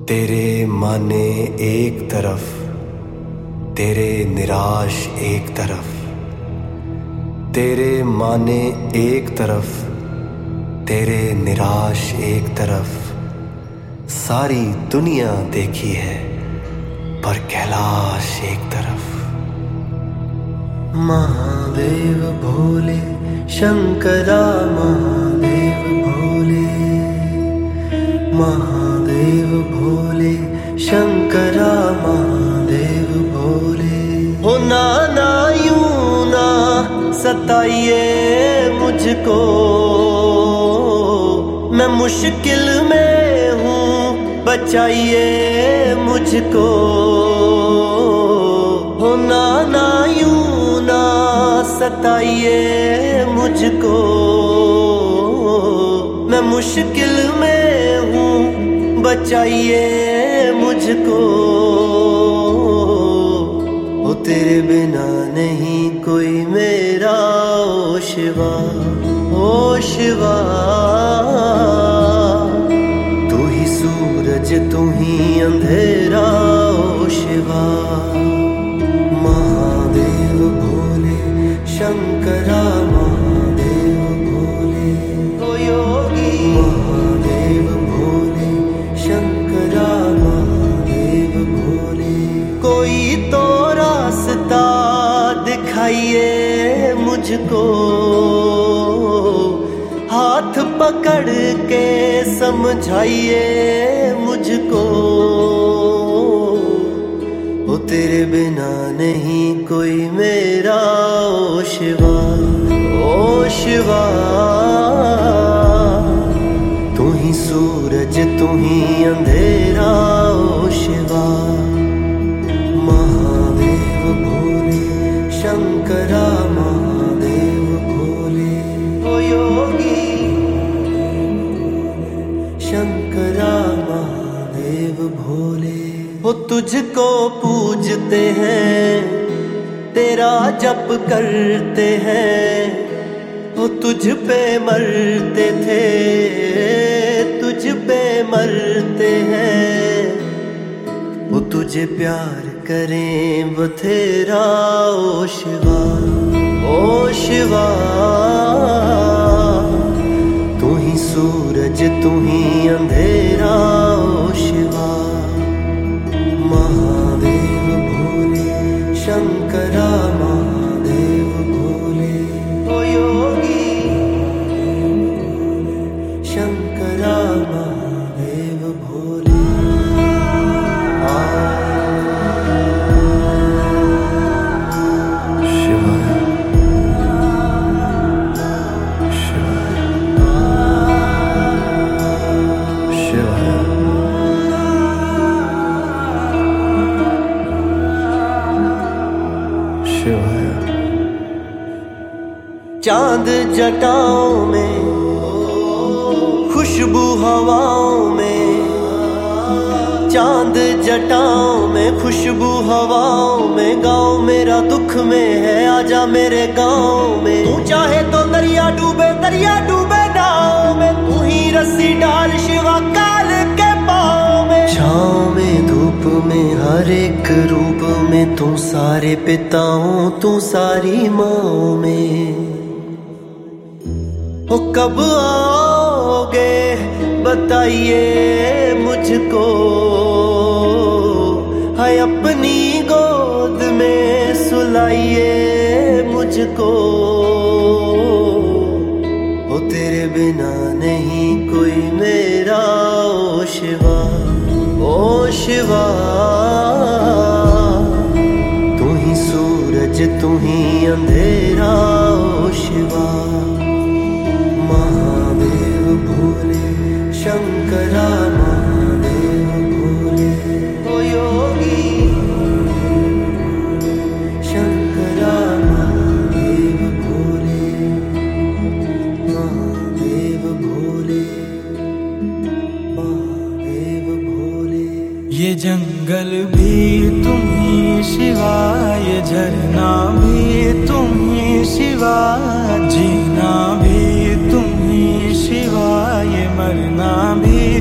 तेरे माने एक तरफ, तेरे निराश एक तरफ, तेरे माने एक तरफ, तेरे निराश एक तरफ। सारी दुनिया देखी है पर कैलाश एक तरफ। महादेव भोले शंकरा, महादेव भोले, महादेव भोले शंकरा, महादेव भोले। हो नाना यूं ना सताइए मुझको, मैं मुश्किल में हूँ, बचाइए मुझको। हो नाना यूं ना सताइए मुझको, मैं मुश्किल में हूँ, बचाइए मुझको। ओ तेरे बिना नहीं कोई मेरा, ओ शिवा, ओ शिवा। तू ही सूरज तू ही अंधेरा, ओ शिवा। महादेव भोले शंकरा, महादेव भोले। ओ योगी महादेव भोले शंकरा, महादेव भोले। कोई तो रास्ता दिखाइए मुझको, हाथ पकड़ के समझाइए मुझको। ओ तेरे बिना नहीं कोई मेरा, ओ शिवा, ओ शिवा। तू ही सूरज तू ही अंधेरा, ओ शिवा। महादेव भोले शंकरा, महादेव भोले। ओ योगी शंकरा, महादेव भोले। वो तुझको पूजते हैं, तेरा जप करते हैं। वो तुझ पे मरते थे, तुझ पे मरते हैं। वो तुझे प्यार करें बथेरा, ओ शिवा, ओ शिवा। तू ही सूरज तू ही अंधेरा, ओ शिवा। महादेव भोले शंकरा, महादेव भोले। ओ योगी शंकरा, महादेव भोले। शिवाय शिवाय शिवाय। चांद जटाओं में, खुशबू हवाओं में। चांद जटाओं में, खुशबू हवाओं में। गाँव मेरा दुख में है, आजा मेरे गाँव में। तू चाहे तो दरिया डूबे नाव में। तू ही रस्सी डाल शिवा काल के पाँव में। छाँव में धूप में हर एक रूप में, तू सारे पिताओं तू सारी माँओं में। ओ कब आओगे बताइए मुझको, है अपनी गोद में सुलाइए मुझको। ओ तेरे बिना नहीं कोई मेरा, ओ शिवा, ओ शिवा। तू ही सूरज तू ही अंधेरा, ओ शिवा। महादेव भोले शंकरा, महादेव भोले। ओ योगी शंकरा, महादेव भोले, महादेव भोले, महादेव भोले। ये जंगल भी तुम ही शिवा, ये झरना भी तुम ही शिवा। जीना भी तुम ही शिवा, ये मरना भी